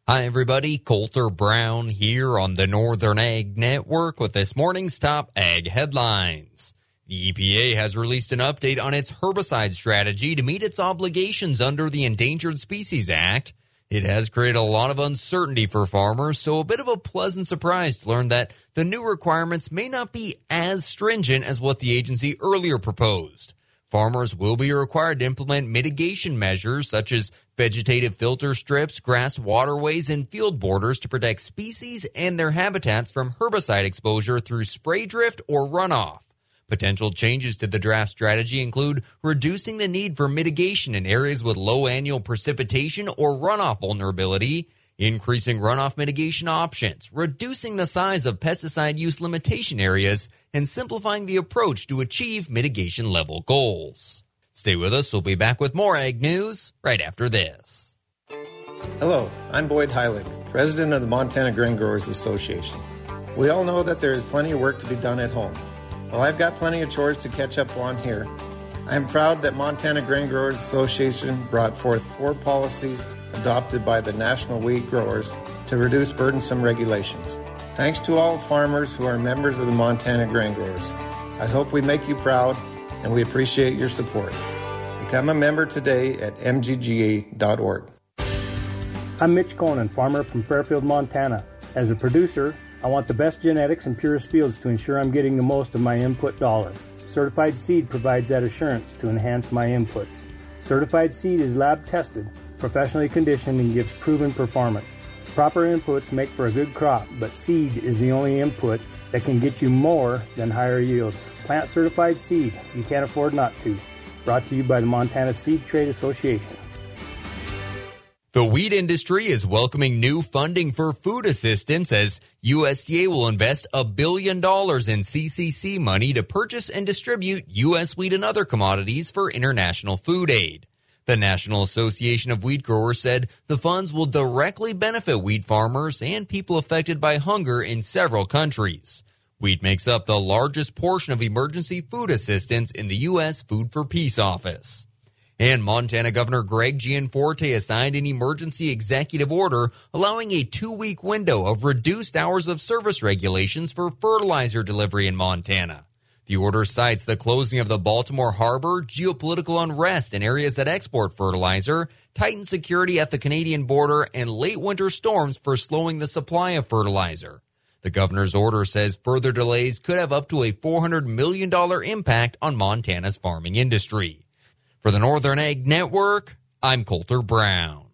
Hi, everybody. Colter Brown here on the Northern Ag Network with this morning's top ag headlines. The EPA has released an update on its herbicide strategy to meet its obligations under the Endangered Species Act. It has created a lot of uncertainty for farmers, so a bit of a pleasant surprise to learn that the new requirements may not be as stringent as what the agency earlier proposed. Farmers will be required to implement mitigation measures such as vegetative filter strips, grass waterways, and field borders to protect species and their habitats from herbicide exposure through spray drift or runoff. Potential changes to the draft strategy include reducing the need for mitigation in areas with low annual precipitation or runoff vulnerability, increasing runoff mitigation options, reducing the size of pesticide use limitation areas, and simplifying the approach to achieve mitigation level goals. Stay with us. We'll be back with more ag news right after this. Hello, I'm Boyd Heilig, president of the Montana Grain Growers Association. We all know that there is plenty of work to be done at home. Well, I've got plenty of chores to catch up on here. I am proud that Montana Grain Growers Association brought forth 4 policies adopted by the National Wheat Growers to reduce burdensome regulations. Thanks to all farmers who are members of the Montana Grain Growers. I hope we make you proud, and we appreciate your support. Become a member today at mgga.org. I'm Mitch Conan, farmer from Fairfield, Montana. As a producer, I want the best genetics and purest fields to ensure I'm getting the most of my input dollar. Certified Seed provides that assurance to enhance my inputs. Certified Seed is lab tested, professionally conditioned, and gives proven performance. Proper inputs make for a good crop, but seed is the only input that can get you more than higher yields. Plant certified seed. You can't afford not to. Brought to you by the Montana Seed Trade Association. The wheat industry is welcoming new funding for food assistance as USDA will invest $1 billion in CCC money to purchase and distribute U.S. wheat and other commodities for international food aid. The National Association of Wheat Growers said the funds will directly benefit wheat farmers and people affected by hunger in several countries. Wheat makes up the largest portion of emergency food assistance in the U.S. Food for Peace office. And Montana Governor Greg Gianforte has signed an emergency executive order allowing a 2-week window of reduced hours of service regulations for fertilizer delivery in Montana. The order cites the closing of the Baltimore Harbor, geopolitical unrest in areas that export fertilizer, tightened security at the Canadian border, and late winter storms for slowing the supply of fertilizer. The governor's order says further delays could have up to a $400 million impact on Montana's farming industry. For the Northern Ag Network, I'm Colter Brown.